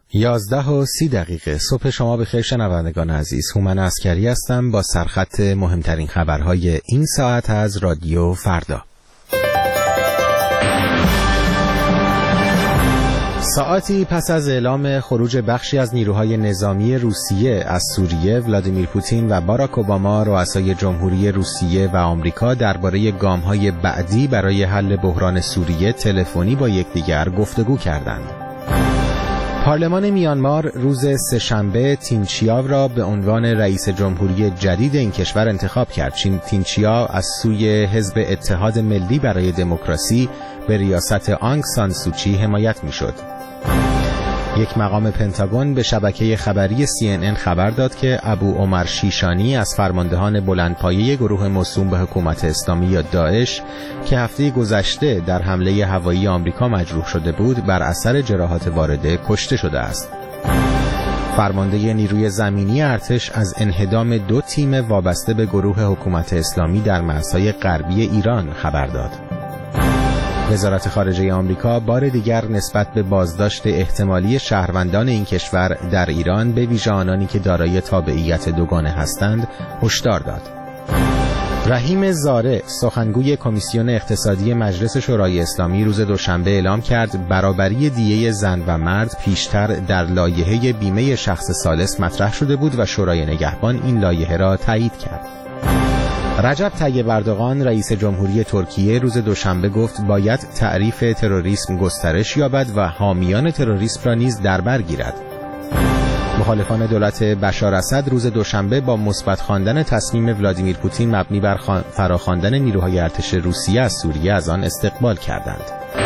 11:30 صبح شما بخیر شنوندگان عزیز. هومن عسکری هستم با سرخط مهمترین خبرهای این ساعت از رادیو فردا. ساعتی پس از اعلام خروج بخشی از نیروهای نظامی روسیه از سوریه، ولادیمیر پوتین و باراک اوباما رؤسای جمهوری روسیه و آمریکا درباره گام‌های بعدی برای حل بحران سوریه تلفنی با یکدیگر گفتگو کردند. پارلمان میانمار روز سه‌شنبه تینچیاو را به عنوان رئیس جمهوری جدید این کشور انتخاب کرد. تینچیاو از سوی حزب اتحاد ملی برای دموکراسی به ریاست آنگ سان سوچی حمایت می‌شد. یک مقام پنتاگون به شبکه خبری CNN خبر داد که ابو عمر شیشانی از فرماندهان بلندپایه گروه موسوم به حکومت اسلامی یا داعش که هفته گذشته در حمله هوایی آمریکا مجروح شده بود بر اثر جراحات وارده کشته شده است. فرمانده نیروی زمینی ارتش از انهدام 2 تیم وابسته به گروه حکومت اسلامی در مرزهای غربی ایران خبر داد. وزارت خارجه آمریکا بار دیگر نسبت به بازداشت احتمالی شهروندان این کشور در ایران به ویژه آنانی که دارای تابعیت دوگانه هستند هشدار داد. رحیم زاره سخنگوی کمیسیون اقتصادی مجلس شورای اسلامی روز دوشنبه اعلام کرد برابری دیه زن و مرد پیشتر در لایحه بیمه شخص ثالث مطرح شده بود و شورای نگهبان این لایحه را تایید کرد. رجب طیب اردوغان رئیس جمهوری ترکیه روز دوشنبه گفت باید تعریف تروریسم گسترش یابد و حامیان تروریسم را نیز در بر گیرد. مخالفان دولت بشار اسد روز دوشنبه با مثبت خواندن تصمیم ولادیمیر پوتین مبنی بر فراخواندن نیروهای ارتش روسیه از سوریه از آن استقبال کردند.